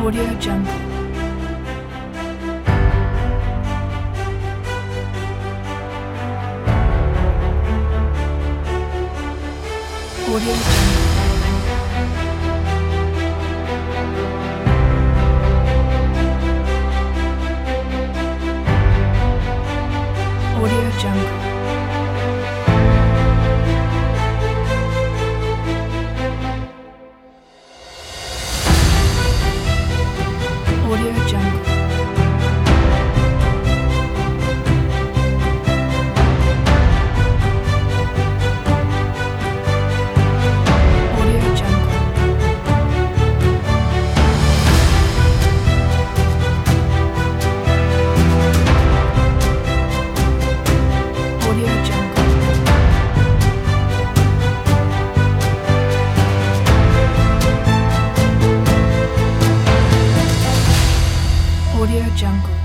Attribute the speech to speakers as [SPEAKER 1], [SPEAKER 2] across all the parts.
[SPEAKER 1] Audio Jungle. Audio Jungle. Audio Jungle. Audio Jungle. Audio Jungle. Audio Jungle. Audio Jungle.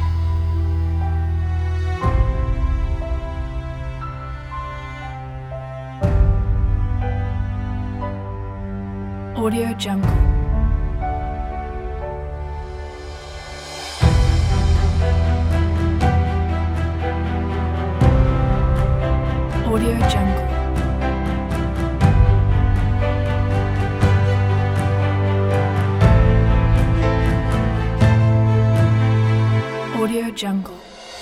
[SPEAKER 1] Audio Jungle. Audio Jungle. Audio Jungle.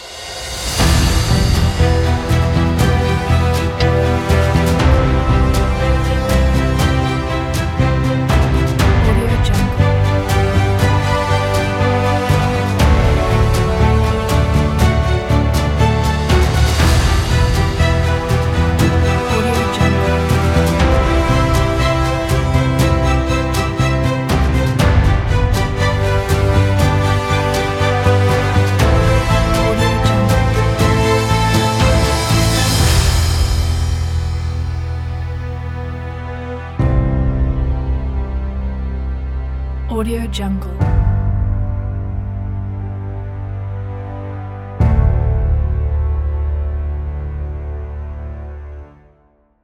[SPEAKER 1] Audio Jungle. Audio Jungle. Audio Jungle. Audio Jungle.